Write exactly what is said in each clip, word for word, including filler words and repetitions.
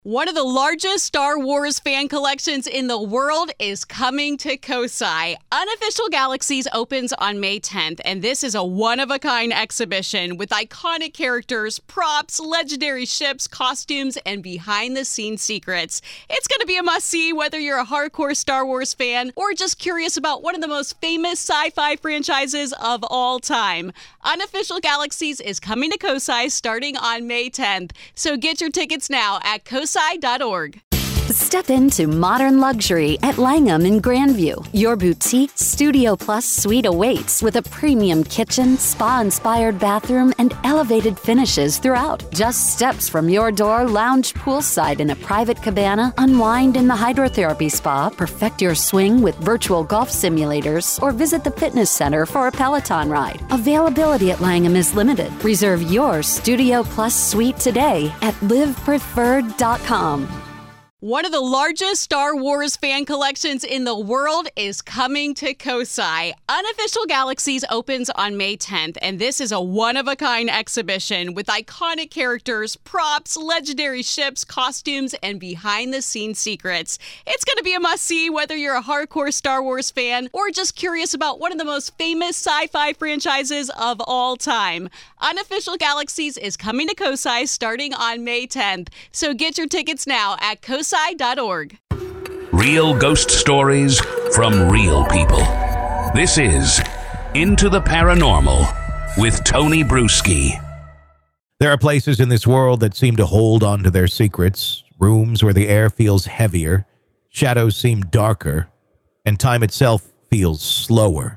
One of the largest Star Wars fan collections in the world is coming to Kosai. Unofficial Galaxies opens on May tenth, and this is a one-of-a-kind exhibition with iconic characters, props, legendary ships, costumes, and behind-the-scenes secrets. It's going to be a must-see whether you're a hardcore Star Wars fan or just curious about one of the most famous sci-fi franchises of all time. Unofficial Galaxies is coming to Kosai starting on May tenth, so get your tickets now at kosai dot org. Step into modern luxury at Langham in Grandview. Your boutique Studio Plus suite awaits with a premium kitchen, spa-inspired bathroom, and elevated finishes throughout. Just steps from your door, lounge poolside in a private cabana, unwind in the hydrotherapy spa, perfect your swing with virtual golf simulators, or visit the fitness center for a Peloton ride. Availability at Langham is limited. Reserve your Studio Plus suite today at live preferred dot com. One of the largest Star Wars fan collections in the world is coming to Kosai. Unofficial Galaxies opens on May tenth, and this is a one-of-a-kind exhibition with iconic characters, props, legendary ships, costumes, and behind-the-scenes secrets. It's going to be a must-see whether you're a hardcore Star Wars fan or just curious about one of the most famous sci-fi franchises of all time. Unofficial Galaxies is coming to Kosai starting on May tenth, so get your tickets now at kosai dot org. Real ghost stories from real people. This is Into the Paranormal with Tony Bruschi. There are places in this world that seem to hold on to their secrets, rooms where the air feels heavier, shadows seem darker, and time itself feels slower.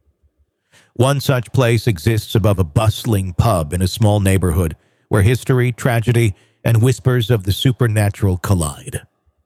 One such place exists above a bustling pub in a small neighborhood where history, tragedy, and whispers of the supernatural collide.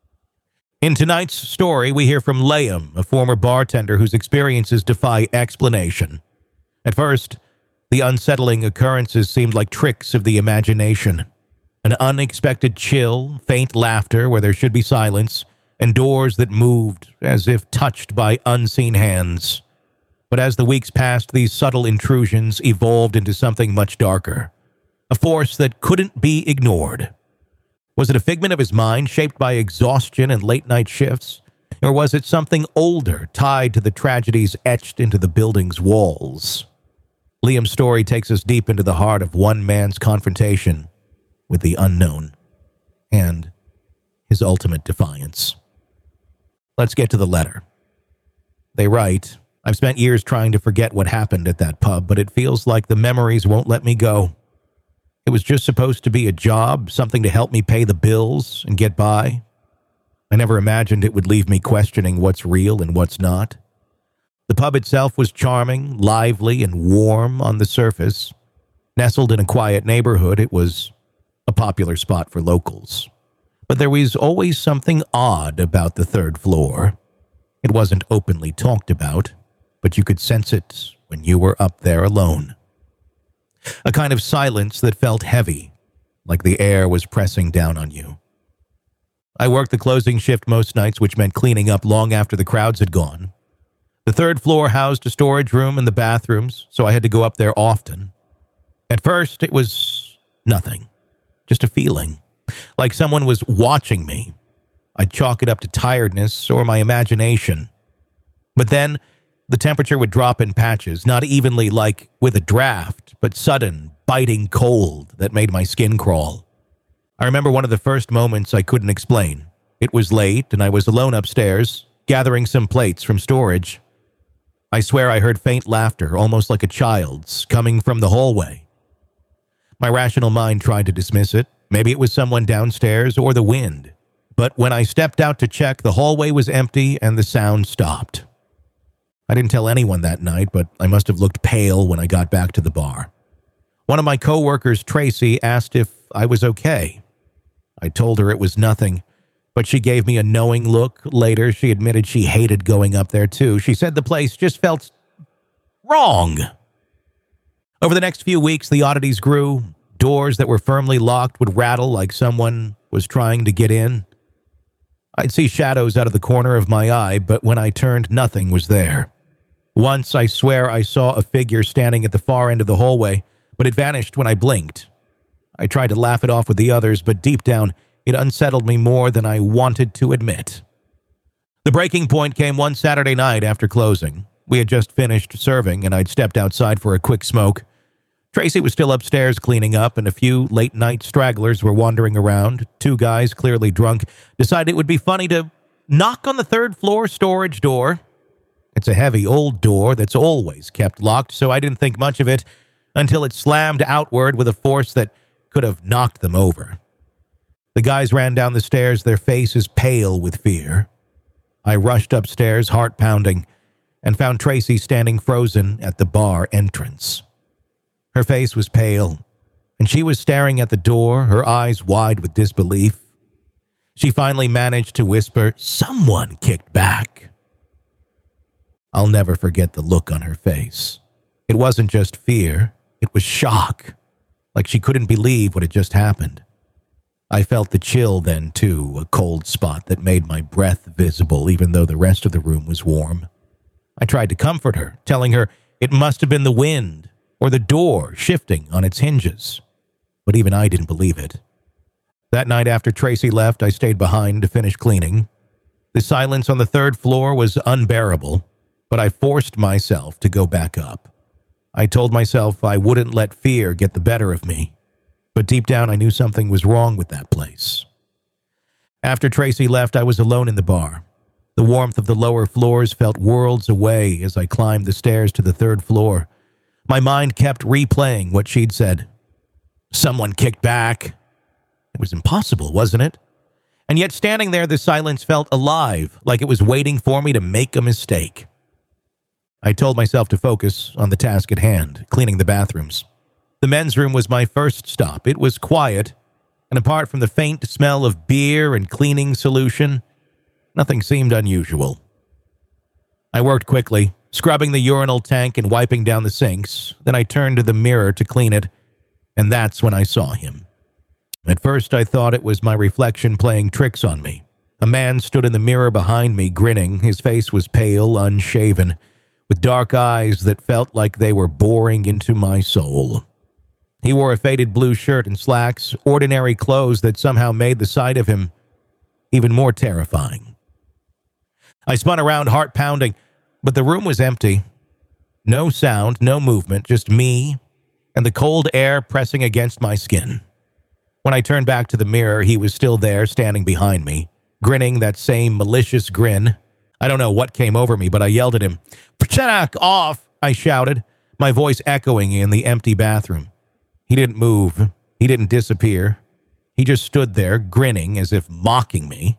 In tonight's story, we hear from Liam, a former bartender whose experiences defy explanation. At first, the unsettling occurrences seemed like tricks of the imagination. An unexpected chill, faint laughter where there should be silence, and doors that moved as if touched by unseen hands. But as the weeks passed, these subtle intrusions evolved into something much darker. A force that couldn't be ignored. Was it a figment of his mind shaped by exhaustion and late-night shifts? Or was it something older tied to the tragedies etched into the building's walls? Liam's story takes us deep into the heart of one man's confrontation with the unknown and his ultimate defiance. Let's get to the letter. They write, I've spent years trying to forget what happened at that pub, but it feels like the memories won't let me go. It was just supposed to be a job, something to help me pay the bills and get by. I never imagined it would leave me questioning what's real and what's not. The pub itself was charming, lively, and warm on the surface. Nestled in a quiet neighborhood, it was a popular spot for locals. But there was always something odd about the third floor. It wasn't openly talked about, but you could sense it when you were up there alone. A kind of silence that felt heavy, like the air was pressing down on you. I worked the closing shift most nights, which meant cleaning up long after the crowds had gone. The third floor housed a storage room and the bathrooms, so I had to go up there often. At first, it was nothing, just a feeling, like someone was watching me. I'd chalk it up to tiredness or my imagination. But then, the temperature would drop in patches, not evenly like with a draft, but sudden, biting cold that made my skin crawl. I remember one of the first moments I couldn't explain. It was late, and I was alone upstairs, gathering some plates from storage. I swear I heard faint laughter, almost like a child's, coming from the hallway. My rational mind tried to dismiss it. Maybe it was someone downstairs or the wind. But when I stepped out to check, the hallway was empty and the sound stopped. I didn't tell anyone that night, but I must have looked pale when I got back to the bar. One of my coworkers, Tracy, asked if I was okay. I told her it was nothing, but she gave me a knowing look. Later, she admitted she hated going up there too. She said the place just felt wrong. Over the next few weeks, the oddities grew. Doors that were firmly locked would rattle like someone was trying to get in. I'd see shadows out of the corner of my eye, but when I turned, nothing was there. Once, I swear I saw a figure standing at the far end of the hallway, but it vanished when I blinked. I tried to laugh it off with the others, but deep down, It unsettled me more than I wanted to admit. The breaking point came one Saturday night after closing. We had just finished serving, and I'd stepped outside for a quick smoke. Tracy was still upstairs cleaning up, and a few late-night stragglers were wandering around. Two guys, clearly drunk, decided it would be funny to knock on the third-floor storage door. It's a heavy old door that's always kept locked, so I didn't think much of it until it slammed outward with a force that could have knocked them over. The guys ran down the stairs, their faces pale with fear. I rushed upstairs, heart pounding, and found Tracy standing frozen at the bar entrance. Her face was pale, and she was staring at the door, her eyes wide with disbelief. She finally managed to whisper, "Someone kicked back." I'll never forget the look on her face. It wasn't just fear, it was shock, like she couldn't believe what had just happened. I felt the chill then, too, a cold spot that made my breath visible even though the rest of the room was warm. I tried to comfort her, telling her it must have been the wind or the door shifting on its hinges. But even I didn't believe it. That night after Tracy left, I stayed behind to finish cleaning. The silence on the third floor was unbearable, but I forced myself to go back up. I told myself I wouldn't let fear get the better of me. But deep down, I knew something was wrong with that place. After Tracy left, I was alone in the bar. The warmth of the lower floors felt worlds away as I climbed the stairs to the third floor. My mind kept replaying what she'd said. Someone kicked back. It was impossible, wasn't it? And yet standing there, the silence felt alive, like it was waiting for me to make a mistake. I told myself to focus on the task at hand, cleaning the bathrooms. The men's room was my first stop. It was quiet, and apart from the faint smell of beer and cleaning solution, nothing seemed unusual. I worked quickly, scrubbing the urinal tank and wiping down the sinks. Then I turned to the mirror to clean it, and that's when I saw him. At first, I thought it was my reflection playing tricks on me. A man stood in the mirror behind me, grinning. His face was pale, unshaven, with dark eyes that felt like they were boring into my soul. He wore a faded blue shirt and slacks, ordinary clothes that somehow made the sight of him even more terrifying. I spun around, heart pounding, but the room was empty. No sound, no movement, just me and the cold air pressing against my skin. When I turned back to the mirror, he was still there, standing behind me, grinning that same malicious grin. I don't know what came over me, but I yelled at him. "Pchenak off!" I shouted, my voice echoing in the empty bathroom. He didn't move. He didn't disappear. He just stood there, grinning as if mocking me.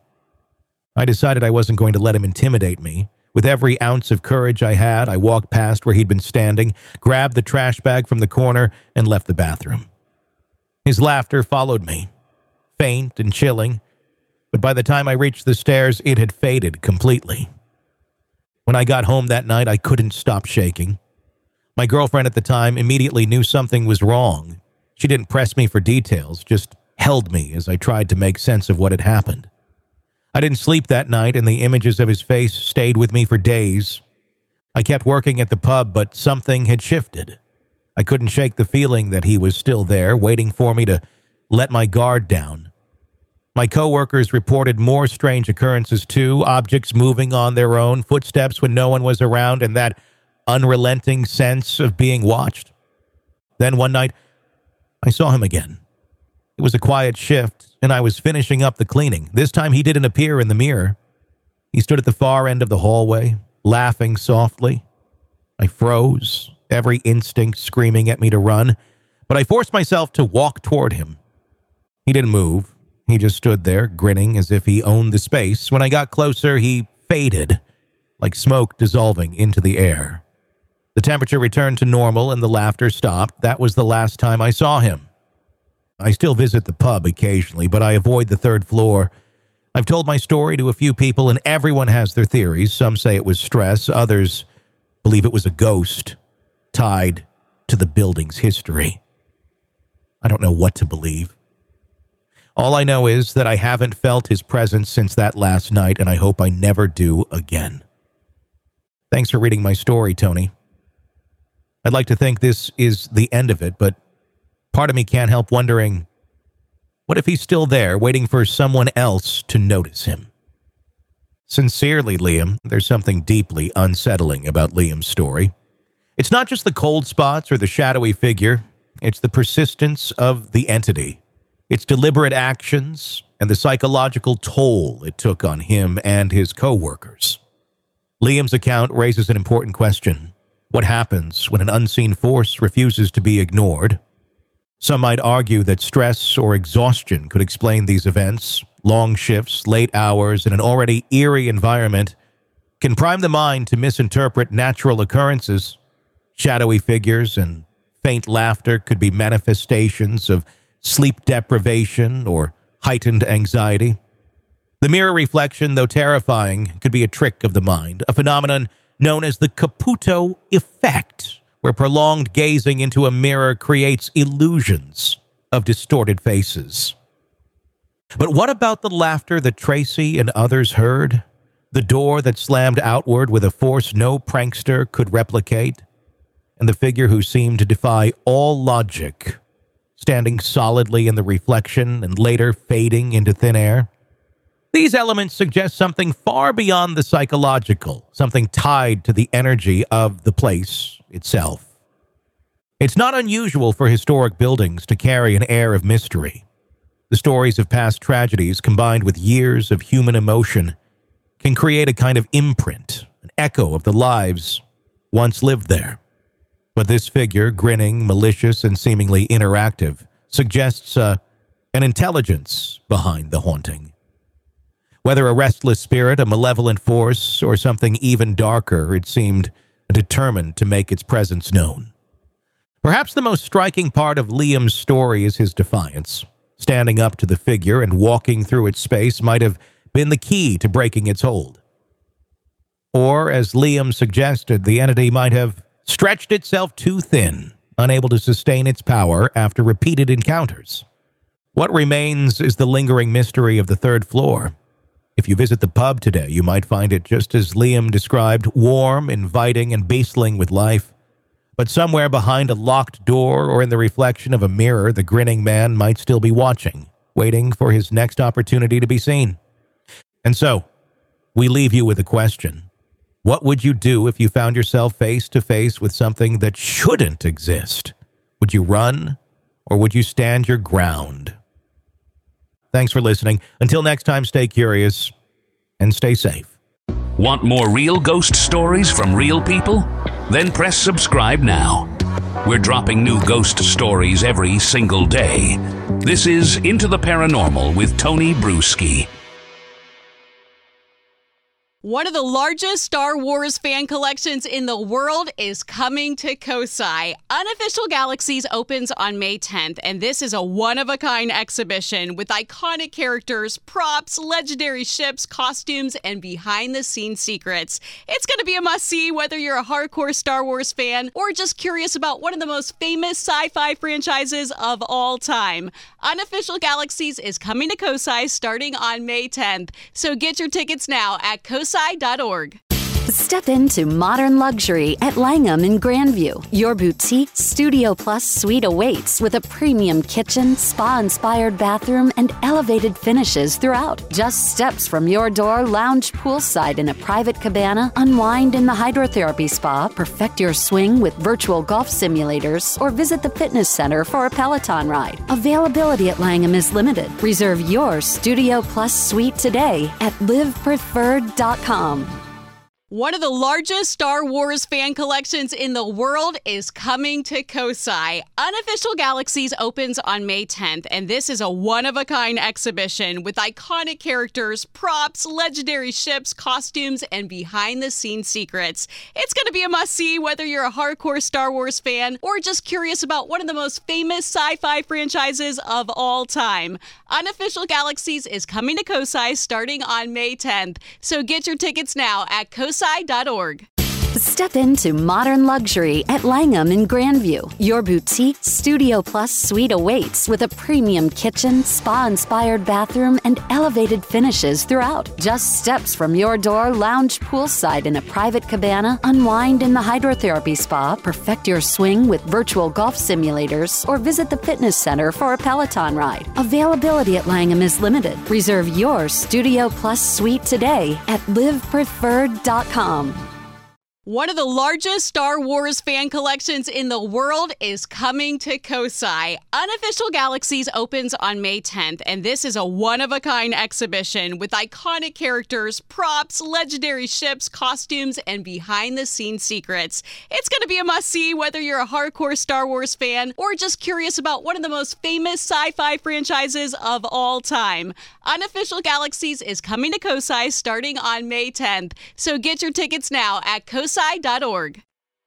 I decided I wasn't going to let him intimidate me. With every ounce of courage I had, I walked past where he'd been standing, grabbed the trash bag from the corner, and left the bathroom. His laughter followed me, faint and chilling, but by the time I reached the stairs, it had faded completely. When I got home that night, I couldn't stop shaking. My girlfriend at the time immediately knew something was wrong. She didn't press me for details, just held me as I tried to make sense of what had happened. I didn't sleep that night, and the images of his face stayed with me for days. I kept working at the pub, but something had shifted. I couldn't shake the feeling that he was still there, waiting for me to let my guard down. My coworkers reported more strange occurrences too, objects moving on their own, footsteps when no one was around, and that unrelenting sense of being watched. Then one night, I saw him again. It was a quiet shift, and I was finishing up the cleaning. This time he didn't appear in the mirror. He stood at the far end of the hallway, laughing softly. I froze, every instinct screaming at me to run, but I forced myself to walk toward him. He didn't move. He just stood there, grinning as if he owned the space. When I got closer, he faded, like smoke dissolving into the air. The temperature returned to normal and the laughter stopped. That was the last time I saw him. I still visit the pub occasionally, but I avoid the third floor. I've told my story to a few people, and everyone has their theories. Some say it was stress. Others believe it was a ghost tied to the building's history. I don't know what to believe. All I know is that I haven't felt his presence since that last night, and I hope I never do again. Thanks for reading my story, Tony. I'd like to think this is the end of it, but part of me can't help wondering, What if he's still there, waiting for someone else to notice him? Sincerely, Liam, there's something deeply unsettling about Liam's story. It's not just the cold spots or the shadowy figure. It's the persistence of the entity, its deliberate actions, and the psychological toll it took on him and his co-workers. Liam's account raises an important question. What happens when an unseen force refuses to be ignored? Some might argue that stress or exhaustion could explain these events. Long shifts, late hours, in an already eerie environment can prime the mind to misinterpret natural occurrences. Shadowy figures and faint laughter could be manifestations of sleep deprivation or heightened anxiety. The mirror reflection, though terrifying, could be a trick of the mind, a phenomenon known as the Caputo effect, where prolonged gazing into a mirror creates illusions of distorted faces. But what about the laughter that Tracy and others heard? The door that slammed outward with a force no prankster could replicate? And the figure who seemed to defy all logic, standing solidly in the reflection and later fading into thin air? These elements suggest something far beyond the psychological, something tied to the energy of the place itself. It's not unusual for historic buildings to carry an air of mystery. The stories of past tragedies, combined with years of human emotion, can create a kind of imprint, an echo of the lives once lived there. But this figure, grinning, malicious, and seemingly interactive, suggests uh, an intelligence behind the haunting. Whether a restless spirit, a malevolent force, or something even darker, it seemed determined to make its presence known. Perhaps the most striking part of Liam's story is his defiance. Standing up to the figure and walking through its space might have been the key to breaking its hold. Or, as Liam suggested, the entity might have stretched itself too thin, unable to sustain its power after repeated encounters. What remains is the lingering mystery of the third floor. If you visit the pub today, you might find it just as Liam described, warm, inviting, and bustling with life. But somewhere behind a locked door or in the reflection of a mirror, the grinning man might still be watching, waiting for his next opportunity to be seen. And so, we leave you with a question. What would you do if you found yourself face to face with something that shouldn't exist? Would you run, or would you stand your ground? Thanks for listening. Until next time, stay curious and stay safe. Want more real ghost stories from real people? Then press subscribe now. We're dropping new ghost stories every single day. This is Into the Paranormal with Tony Bruschi. One of the largest Star Wars fan collections in the world is coming to Kosai. Unofficial Galaxies opens on May tenth, and this is a one-of-a-kind exhibition with iconic characters, props, legendary ships, costumes, and behind-the-scenes secrets. It's going to be a must-see whether you're a hardcore Star Wars fan or just curious about one of the most famous sci-fi franchises of all time. Unofficial Galaxies is coming to Kosai starting on May tenth, so get your tickets now at kosai dot org. Step into modern luxury at Langham in Grandview. Your boutique Studio Plus suite awaits with a premium kitchen, spa-inspired bathroom, and elevated finishes throughout. Just steps from your door, lounge poolside in a private cabana, unwind in the hydrotherapy spa, perfect your swing with virtual golf simulators, or visit the fitness center for a Peloton ride. Availability at Langham is limited. Reserve your Studio Plus suite today at live preferred dot com. One of the largest Star Wars fan collections in the world is coming to Kosai. Unofficial Galaxies opens on May tenth, and this is a one-of-a-kind exhibition with iconic characters, props, legendary ships, costumes, and behind-the-scenes secrets. It's going to be a must-see whether you're a hardcore Star Wars fan or just curious about one of the most famous sci-fi franchises of all time. Unofficial Galaxies is coming to Kosai starting on May tenth, so get your tickets now at kosai dot org. Step into modern luxury at Langham in Grandview. Your boutique Studio Plus suite awaits with a premium kitchen, spa-inspired bathroom, and elevated finishes throughout. Just steps from your door, lounge poolside in a private cabana, unwind in the hydrotherapy spa, perfect your swing with virtual golf simulators, or visit the fitness center for a Peloton ride. Availability at Langham is limited. Reserve your Studio Plus suite today at live preferred dot com. One of the largest Star Wars fan collections in the world is coming to Kosai. Unofficial Galaxies opens on May tenth, and this is a one-of-a-kind exhibition with iconic characters, props, legendary ships, costumes, and behind-the-scenes secrets. It's going to be a must-see whether you're a hardcore Star Wars fan or just curious about one of the most famous sci-fi franchises of all time. Unofficial Galaxies is coming to Kosai starting on May tenth, so get your tickets now at kosai dot org.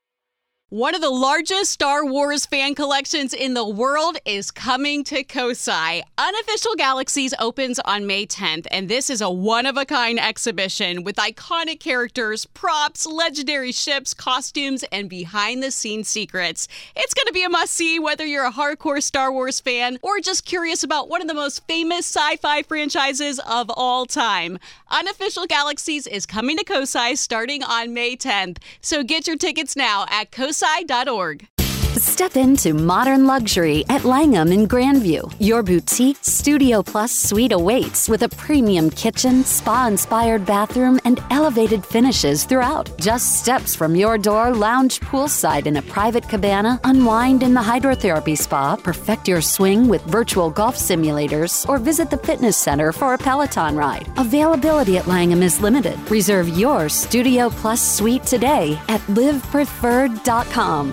One of the largest Star Wars fan collections in the world is coming to Kosai. Unofficial Galaxies opens on May tenth, and this is a one-of-a-kind exhibition with iconic characters, props, legendary ships, costumes, and behind-the-scenes secrets. It's going to be a must-see whether you're a hardcore Star Wars fan or just curious about one of the most famous sci-fi franchises of all time. Unofficial Galaxies is coming to Kosai starting on May tenth, so get your tickets now at kosai dot org. Step into modern luxury at Langham in Grandview. Your boutique Studio Plus suite awaits with a premium kitchen, spa-inspired bathroom, and elevated finishes throughout. Just steps from your door, lounge poolside in a private cabana, unwind in the hydrotherapy spa, perfect your swing with virtual golf simulators, or visit the fitness center for a Peloton ride. Availability at Langham is limited. Reserve your Studio Plus suite today at live preferred dot com.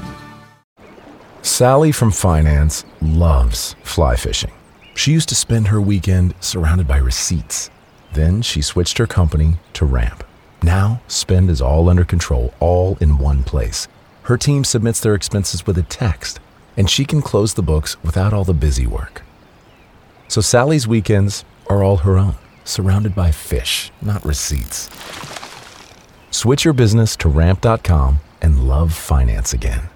Sally from finance loves fly fishing. She used to spend her weekend surrounded by receipts. Then she switched her company to Ramp. Now, spend is all under control, all in one place. Her team submits their expenses with a text, and she can close the books without all the busy work. So Sally's weekends are all her own, surrounded by fish, not receipts. Switch your business to ramp dot com and love finance again.